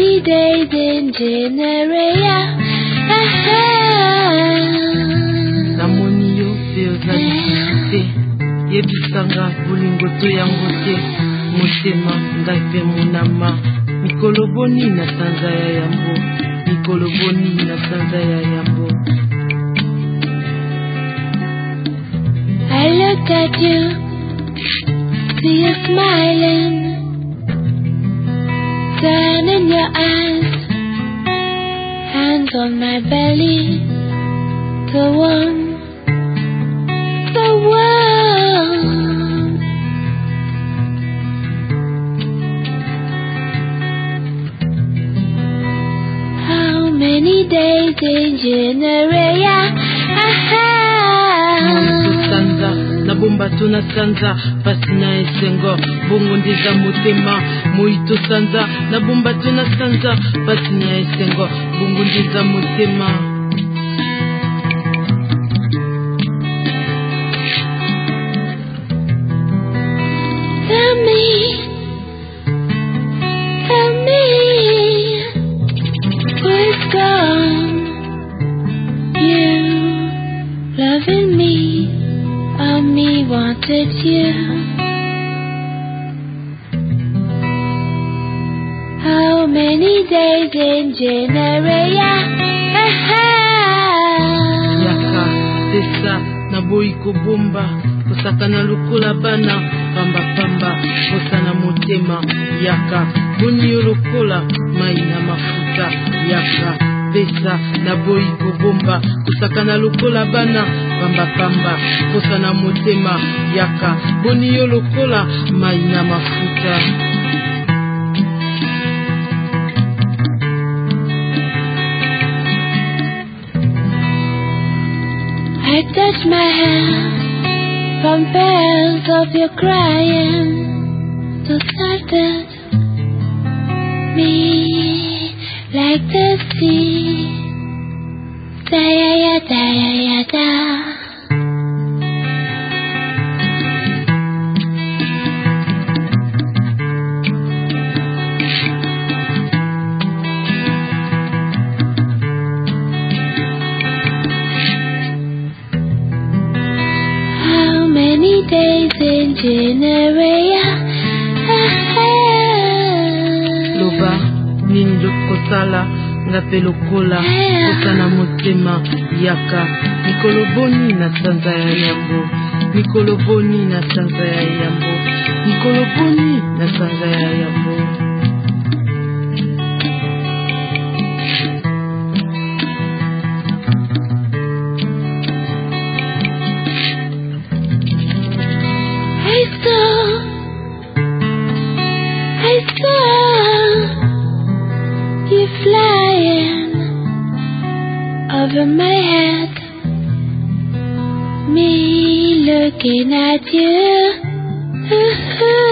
many days in January. Namoni yo pe ozali te yebisanga bolingo to yango te motema ngai pe monama mikolo boni na sanza ya yambo mikolo boni na sanza ya yambo. I looked at you, see you smiling, sun in your eyes, hands on my belly, so warm, so warm. How many days in January? Sanza na bomba tuna sanza pasina esengo bongo ndiza motema moito sanza na bomba tuna sanza pasina esengo bongo ndiza motema. Tell me, who's gone? You loving me, or me wanted you? How many days in January? Yaka desa na boiko bomba kosaka na lukola bana pamba pamba kosana motema yaka boni lokola mai na mafuta yaka desa na boiko bomba kosaka na lukola bana pamba pamba kosana motema yaka boni lokola mai na mafuta. I touch my hand from bells of your crying, so started me like the sea. Da-ya-ya-da-ya-ya-da. Days in January. Loba nindo kosala ngape lokola kosana motema yaka mikolo boni na sanza ya yambo mikolo boni na sanza ya yambo mikolo boni na sanza ya yambo. I saw you flying over my head, me looking at you.